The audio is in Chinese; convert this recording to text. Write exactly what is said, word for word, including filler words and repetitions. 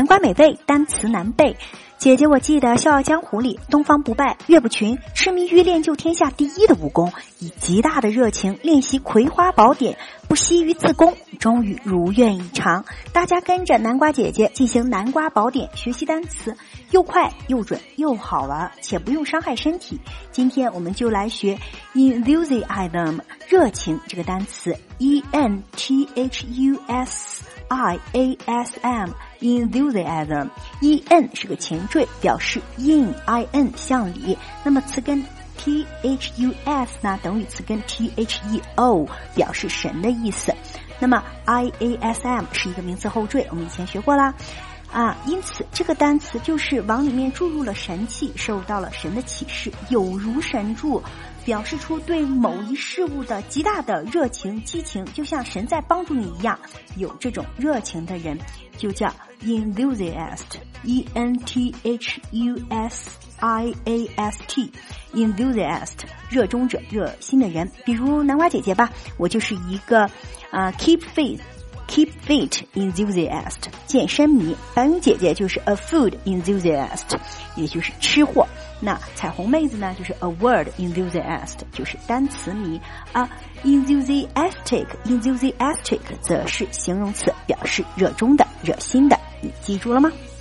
南瓜美味，单词难背。姐姐我记得《笑傲江湖》里，东方不败岳不群痴迷于练就天下第一的武功，以极大的热情练习葵花宝典，不惜于自宫，终于如愿以偿。大家跟着南瓜姐姐进行南瓜宝典学习单词，又快又准又好玩，且不用伤害身体。今天我们就来学 enthusiasm 热情这个单词 E N T H U S I A S M enthusiasm E N 是个前缀，表示 in I N 向里，那么词根 T H U S 呢等于词根 T H E O 表示神的意思，那么 I A S M 是一个名词后缀，我们以前学过啦啊，因此这个单词就是往里面注入了神气，受到了神的启示，有如神助，表示出对某一事物的极大的热情激情，就像神在帮助你一样，有这种热情的人就叫 enthusiast E N T H U S I A S T enthusiast 热衷者，热心的人。比如南瓜姐姐吧，我就是一个呃 keep fit Keep fit enthusiast 健身迷。白云姐姐就是 a food enthusiast 也就是吃货。那彩虹妹子呢就是 a word enthusiast 就是单词迷啊 enthusiastic enthusiastic 则是形容词，表示热衷的热心的，你记住了吗？